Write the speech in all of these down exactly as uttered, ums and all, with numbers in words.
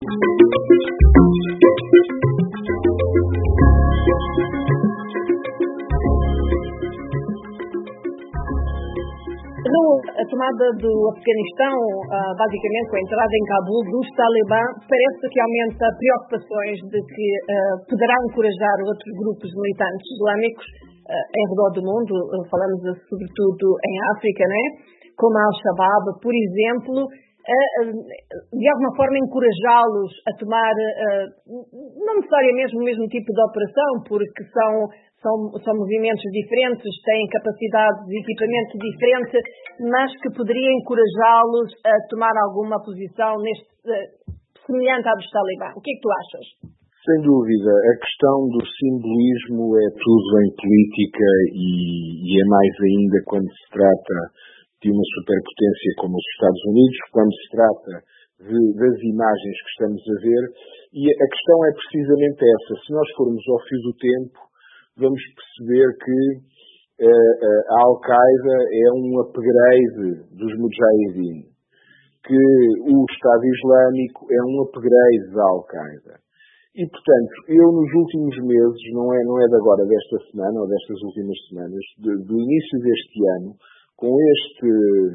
A tomada do Afeganistão, basicamente com a entrada em Cabul dos Talibã, parece que aumenta preocupações de que poderá encorajar outros grupos militantes islâmicos em redor do mundo, falamos sobretudo em África, né? Como a Al-Shabaab, por exemplo, de alguma forma encorajá-los a tomar, não necessariamente o mesmo tipo de operação, porque são, são, são movimentos diferentes, têm capacidades e equipamento diferente, mas que poderia encorajá-los a tomar alguma posição neste, semelhante à dos Talibã. O que é que tu achas? Sem dúvida, a questão do simbolismo é tudo em política e, e é mais ainda quando se trata de uma superpotência como os Estados Unidos, quando se trata de, das imagens que estamos a ver, e a questão é precisamente essa. Se nós formos ao fio do tempo, vamos perceber que uh, a Al-Qaeda é um upgrade dos Mujahideen, que o Estado Islâmico é um upgrade da Al-Qaeda. E, portanto, eu nos últimos meses, não é, não é de agora, desta semana, ou destas últimas semanas, de, do início deste ano, com este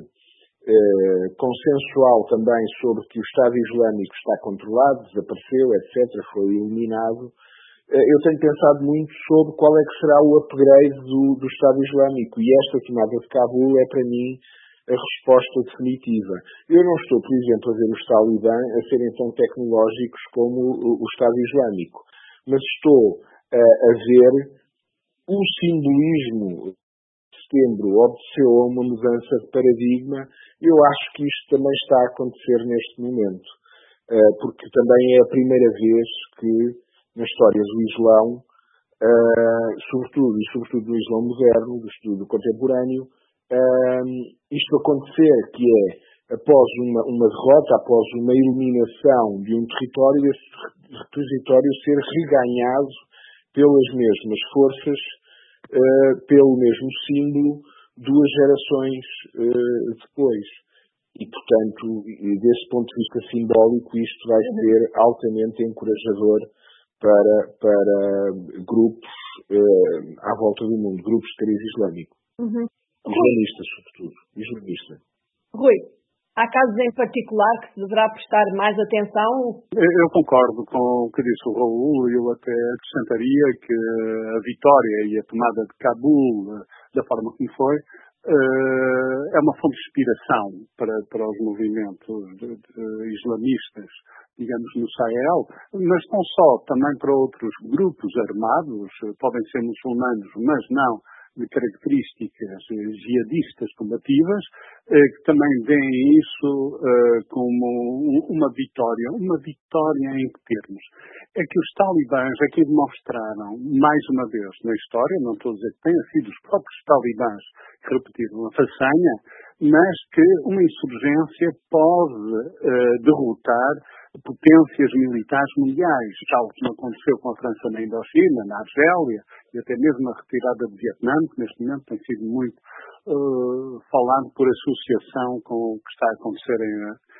eh, consensual também sobre que o Estado Islâmico está controlado, desapareceu, etcétera, foi eliminado, eh, eu tenho pensado muito sobre qual é que será o upgrade do, do Estado Islâmico. E esta tomada de Cabul é, para mim, a resposta definitiva. Eu não estou, por exemplo, a ver os Talibã a serem tão tecnológicos como o, o Estado Islâmico, mas estou uh, a ver o simbolismo de setembro obedeceu a uma mudança de paradigma. Eu acho que isto também está a acontecer neste momento, uh, porque também é a primeira vez que, na história do Islão, uh, sobretudo, e sobretudo do Islão moderno, do estudo contemporâneo, Um, isto acontecer, que é, após uma, uma derrota, após uma eliminação de um território, esse território ser reganhado pelas mesmas forças, uh, pelo mesmo símbolo, duas gerações uh, depois. E, portanto, desse ponto de vista simbólico, isto vai ser altamente encorajador para, para grupos uh, à volta do mundo, grupos de cariz islâmico. Uhum. Islamistas, sobretudo. Islamistas. Rui, há casos em particular que se deverá prestar mais atenção? Eu concordo com o que disse o Raul, e eu até acrescentaria que a vitória e a tomada de Cabul, da forma como foi, é uma fonte de inspiração para, para os movimentos de, de islamistas, digamos, no Sahel, mas não só, também para outros grupos armados, podem ser muçulmanos, mas não de características jihadistas combativas, eh, que também veem isso eh, como uma vitória. Uma vitória em que termos? É que os talibãs aqui demonstraram, mais uma vez na história, não estou a dizer que tenham sido os próprios talibãs que repetiram a façanha, mas que uma insurgência pode eh, derrotar potências militares mundiais, tal como aconteceu com a França na Indochina, na Argélia, e até mesmo a retirada de Vietnã, que neste momento tem sido muito uh, falado por associação com o que está a acontecer em,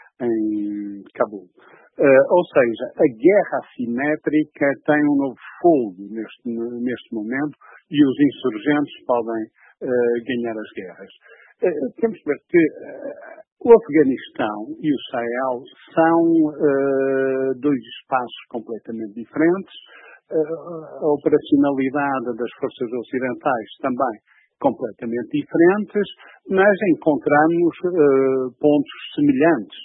em Cabul. Uh, ou seja, a guerra assimétrica tem um novo fogo neste, neste momento e os insurgentes podem uh, ganhar as guerras. Uh, temos que ver que uh, o Afeganistão e o Sahel são uh, dois espaços completamente diferentes. Uh, a operacionalidade das forças ocidentais também completamente diferentes, mas encontramos uh, pontos semelhantes.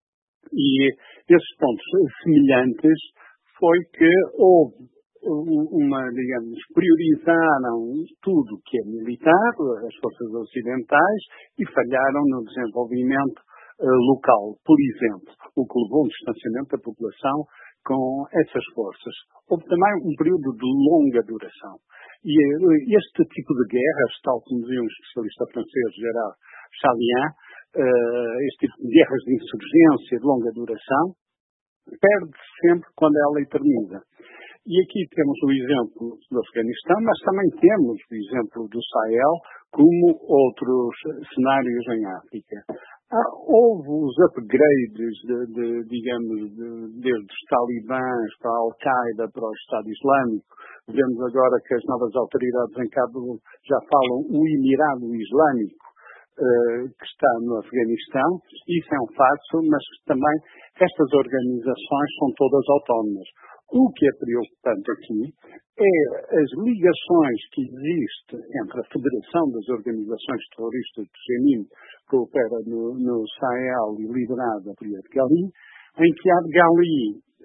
E esses pontos semelhantes foi que houve uma, digamos, priorizaram tudo que é militar, as forças ocidentais, e falharam no desenvolvimento uh, local. Por exemplo, o que levou um distanciamento da população com essas forças. Houve também um período de longa duração. E uh, este tipo de guerras, tal como dizia um especialista francês, Gérard Chalian, uh, este tipo de guerras de insurgência de longa duração, perde sempre quando ela termina. E aqui temos o exemplo do Afeganistão, mas também temos o exemplo do Sahel, como outros cenários em África. Ah, houve os upgrades, de, de, digamos, de, desde os talibãs para a Al-Qaeda, para o Estado Islâmico. Vemos agora que as novas autoridades em Cabul já falam o Emirado Islâmico, eh, que está no Afeganistão. Isso é um facto, mas também estas organizações são todas autónomas. O que é preocupante aqui é as ligações que existem entre a Federação das Organizações Terroristas do Jenin, que opera no, no Sahel e liderada por Iyad Ghali, em que Iyad Ghali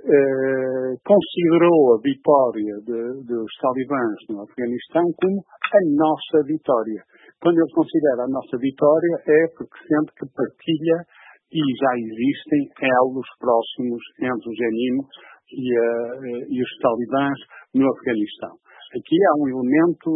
eh, considerou a vitória de, dos talibãs no Afeganistão como a nossa vitória. Quando ele considera a nossa vitória é porque sente que partilha e já existem elos próximos entre o Jenin e, uh, e os talibãs no Afeganistão. Aqui há um elemento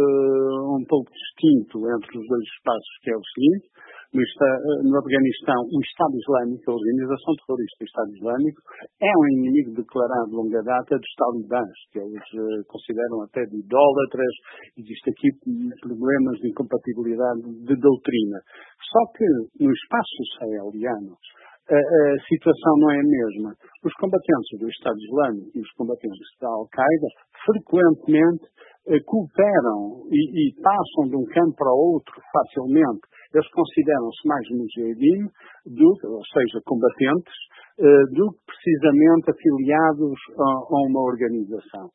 uh, um pouco distinto entre os dois espaços, que é o seguinte: no, no Afeganistão, o Estado Islâmico, a organização terrorista do Estado Islâmico, é um inimigo declarado de longa data dos talibãs, que eles uh, consideram até de idólatras. Existe aqui problemas de incompatibilidade de doutrina. Só que no espaço saheliano, A, a situação não é a mesma. Os combatentes do Estado Islâmico e os combatentes da Al-Qaeda frequentemente eh, cooperam e, e passam de um campo para o outro facilmente. Eles consideram-se mais mujahideen, do, ou seja, combatentes, eh, do que precisamente afiliados a, a uma organização.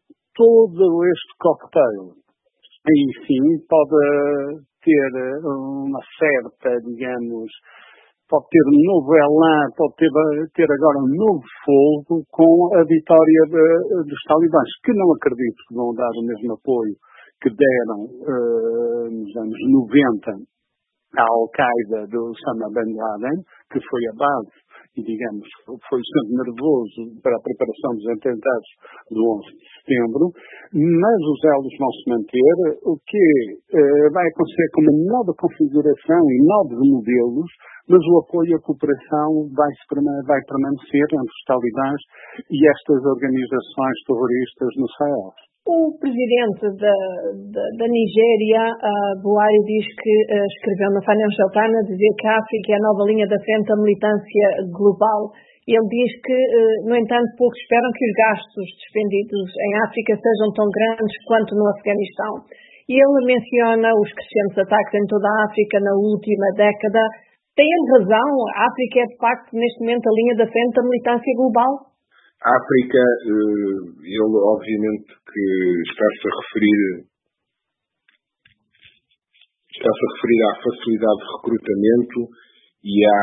Todo este cocktail, enfim, pode ter uma certa, digamos, pode ter um novo elan, pode ter, ter agora um novo fogo com a vitória de, dos talibãs, que não acredito que vão dar o mesmo apoio que deram uh, nos anos noventa à Al-Qaeda do Osama Bin Laden, que foi a base e, digamos, foi sempre nervoso para a preparação dos atentados do onze de setembro, mas os elos vão se manter. O que uh, vai acontecer com uma nova configuração e novos modelos, mas o apoio e a cooperação vai, vai permanecer entre os talibãs e estas organizações terroristas no Sahel. O presidente da, da, da Nigéria, uh, Buhari, diz que uh, escreveu no Financial Times a dizer que a África é a nova linha da frente da militância global. Ele diz que, uh, no entanto, poucos esperam que os gastos despendidos em África sejam tão grandes quanto no Afeganistão. E ele menciona os crescentes ataques em toda a África na última década. Tem razão? A África é, de facto, neste momento, a linha da frente da militância global? A África, ele obviamente que está-se a referir, está-se a referir à facilidade de recrutamento e à,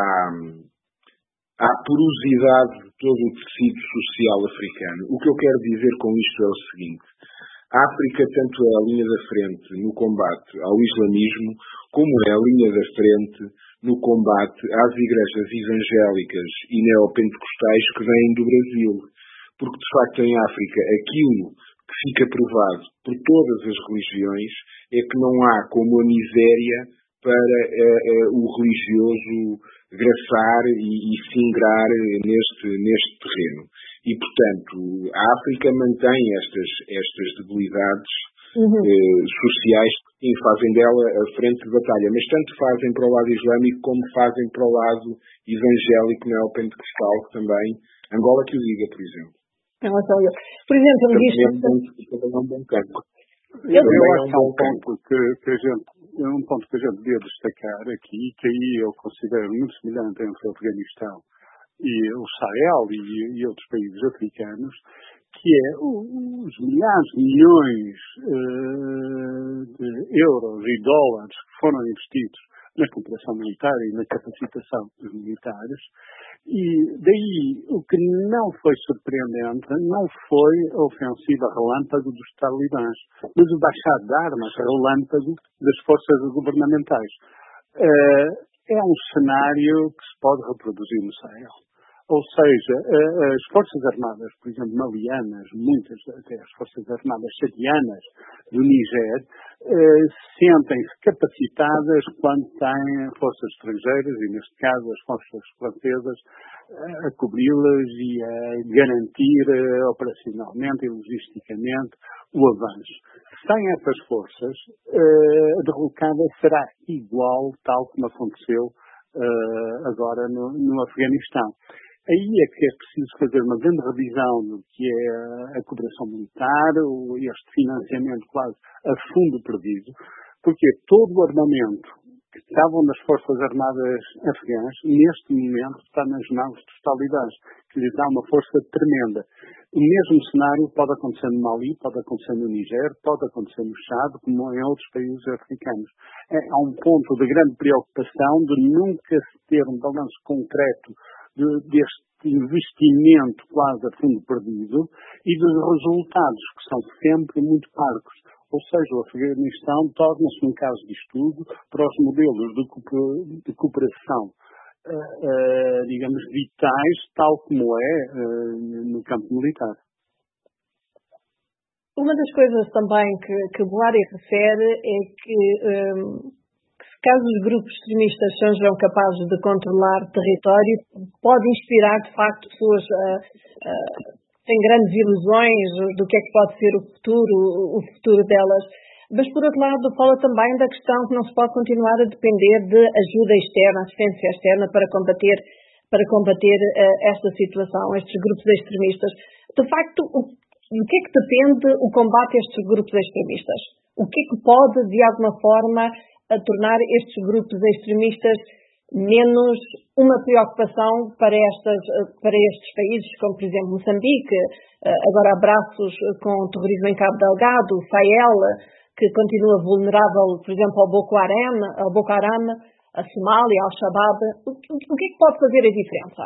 à porosidade de todo o tecido social africano. O que eu quero dizer com isto é o seguinte: a África tanto é a linha da frente no combate ao islamismo, como é a linha da frente no combate às igrejas evangélicas e neopentecostais que vêm do Brasil. Porque, de facto, em África, aquilo que fica provado por todas as religiões é que não há como a miséria para uh, uh, o religioso graçar e, e se ingrar neste, neste terreno. E, portanto, a África mantém estas, estas debilidades uhum. uh, sociais que fazem dela a frente de batalha, mas tanto fazem para o lado islâmico como fazem para o lado evangélico neopentecostal também. Angola que o diga, por exemplo. Não, só eu. Por exemplo, ele diz que... É um bom campo. Eu, eu acho que é um ponto que, que a gente, é um ponto que a gente devia destacar aqui, que aí eu considero muito semelhante entre o Afeganistão e o Sahel e, e outros países africanos, que é os milhares de milhões uh, de euros e dólares que foram investidos na cooperação militar e na capacitação dos militares. E daí o que não foi surpreendente não foi a ofensiva relâmpago dos talibãs, mas o baixar de armas relâmpago das forças governamentais. Uh, é um cenário que se pode reproduzir no Sahel. Ou seja, as Forças Armadas, por exemplo, malianas, muitas até as Forças Armadas chadianas do Niger, sentem-se capacitadas quando têm forças estrangeiras, e neste caso as forças francesas, a cobri-las e a garantir operacionalmente e logisticamente o avanço. Sem essas forças, a derrocada será igual, tal como aconteceu uh, agora no, no Afeganistão. Aí é que é preciso fazer uma grande revisão do que é a cooperação militar, este financiamento quase a fundo perdido, porque todo o armamento que estavam nas Forças Armadas afegãs, neste momento, está nas mãos dos talibãs, que lhes dá uma força tremenda. O mesmo cenário pode acontecer no Mali, pode acontecer no Niger, pode acontecer no Chad, como em outros países africanos. É, há um ponto de grande preocupação de nunca se ter um balanço concreto de, deste investimento quase a fundo perdido e dos resultados, que são sempre muito parcos. Ou seja, o Afeganistão torna-se um caso de estudo para os modelos de cooperação, uh, uh, digamos, vitais, tal como é uh, no campo militar. Uma das coisas também que, que Boari refere é que, um, que se caso os grupos extremistas sejam capazes de controlar território, pode inspirar, de facto, pessoas a... Uh, uh, têm grandes ilusões do que é que pode ser o futuro, o futuro delas. Mas, por outro lado, fala também da questão que não se pode continuar a depender de ajuda externa, assistência externa para combater, para combater uh, esta situação, estes grupos extremistas. De facto, o, do que é que depende o combate a estes grupos extremistas? O que é que pode, de alguma forma, a tornar estes grupos extremistas menos uma preocupação para, estas, para estes países, como por exemplo Moçambique, agora abraços com o terrorismo em Cabo Delgado, o Sahel, que continua vulnerável, por exemplo, ao Boko Haram, ao Boko Haram, a Somália, ao Shabab. O, o, o que é que pode fazer a diferença?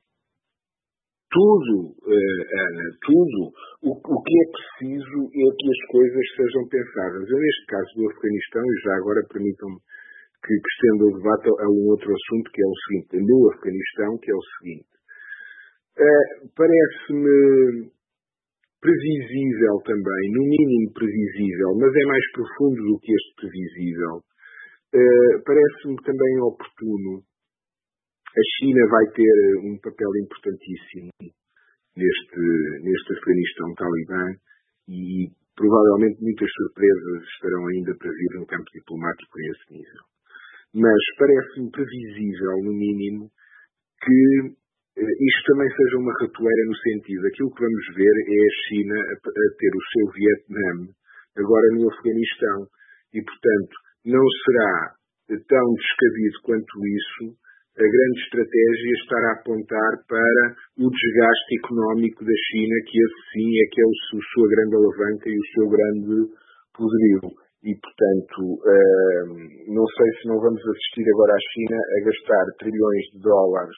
Tudo, Ana, tudo. O, o que é preciso é que as coisas sejam pensadas. Eu, neste caso do Afeganistão, e já agora permitam-me que estenda o debate a um outro assunto, que é o seguinte, no Afeganistão, que é o seguinte. Uh, parece-me previsível também, no mínimo previsível, mas é mais profundo do que este previsível. Uh, parece-me também oportuno. A China vai ter um papel importantíssimo neste, neste Afeganistão talibã e provavelmente muitas surpresas estarão ainda para vir no campo diplomático a esse nível. Mas parece-me previsível, no mínimo, que eh, isto também seja uma ratoeira no sentido. Aquilo que vamos ver é a China a, a ter o seu Vietnã agora no Afeganistão. E, portanto, não será tão descabido quanto isso a grande estratégia estar a apontar para o desgaste económico da China, que esse sim é que é a sua grande alavanca e o seu grande poderio. E, portanto, não sei se não vamos assistir agora à China a gastar trilhões de dólares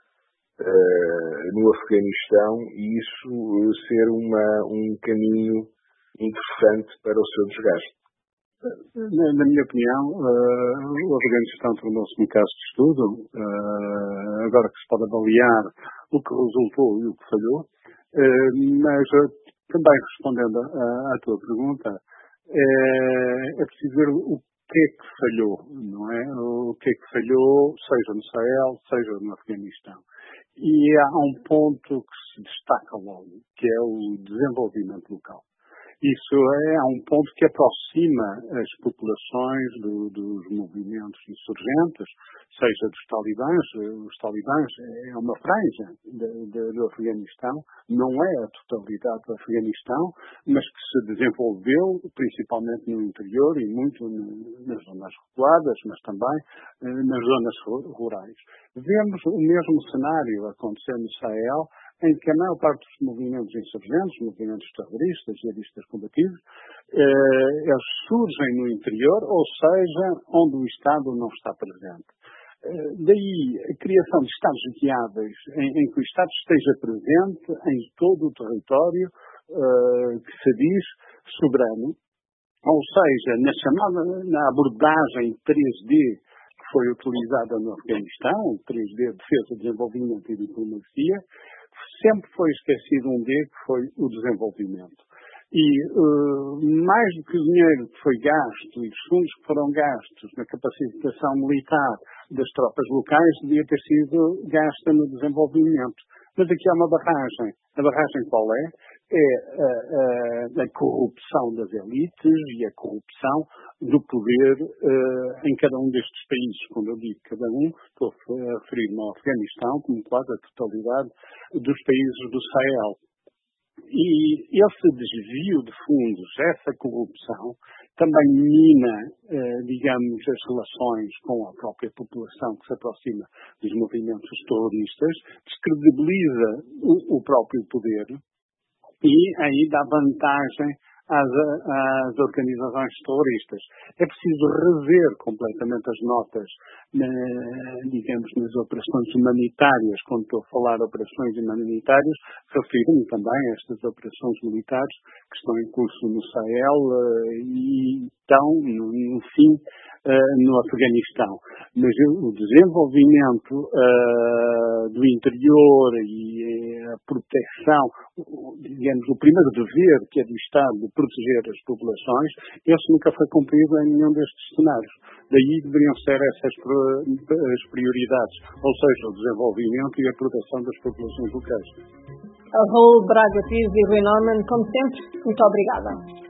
no Afeganistão e isso ser uma, um caminho interessante para o seu desgaste. Na, na minha opinião, uh, o Afeganistão tornou-se um caso de estudo, uh, agora que se pode avaliar o que resultou e o que falhou, uh, mas uh, também respondendo à tua pergunta, É, é preciso ver o que é que falhou, não é? O que é que falhou, seja no Sahel, seja no Afeganistão. E há um ponto que se destaca logo, que é o desenvolvimento local. Isso é um ponto que aproxima as populações do, dos movimentos insurgentes, seja dos talibãs. Os talibãs é uma franja de, de, do Afeganistão, não é a totalidade do Afeganistão, mas que se desenvolveu principalmente no interior e muito nas zonas recuadas, mas também nas zonas rurais. Vemos o mesmo cenário acontecer no Sahel, em que a maior parte dos movimentos insurgentes, movimentos terroristas, jihadistas combativos, eh, eles surgem no interior, ou seja, onde o Estado não está presente. Eh, daí a criação de Estados viáveis, em, em que o Estado esteja presente em todo o território eh, que se diz soberano, ou seja, na chamada, na abordagem três D que foi utilizada no Afeganistão, três D, defesa, desenvolvimento e diplomacia, sempre foi esquecido um D, que foi o desenvolvimento. E uh, mais do que o dinheiro que foi gasto e os fundos que foram gastos na capacitação militar das tropas locais, devia ter sido gasta no desenvolvimento. Mas aqui há uma barragem. A barragem qual é? É a, a, a corrupção das elites e a corrupção do poder uh, em cada um destes países. Quando eu digo cada um, estou a referir-me ao Afeganistão, como quase a totalidade dos países do Sahel. E esse desvio de fundos, essa corrupção, também mina, eh, digamos, as relações com a própria população que se aproxima dos movimentos terroristas, descredibiliza o, o próprio poder e aí dá vantagem às, às organizações terroristas. É preciso rever completamente as notas, na, digamos, nas operações humanitárias. Quando estou a falar de operações humanitárias, refiro-me também a estas operações militares que estão em curso no Sahel e estão, no, no fim, no Afeganistão. Mas o desenvolvimento uh, do interior e a proteção, digamos, o primeiro dever que é do Estado de proteger as populações, esse nunca foi cumprido em nenhum destes cenários. Daí deveriam ser essas as prioridades, ou seja, o desenvolvimento e a proteção das populações locais. Raul Braga Pires e Rui Norman, como sempre, muito obrigada.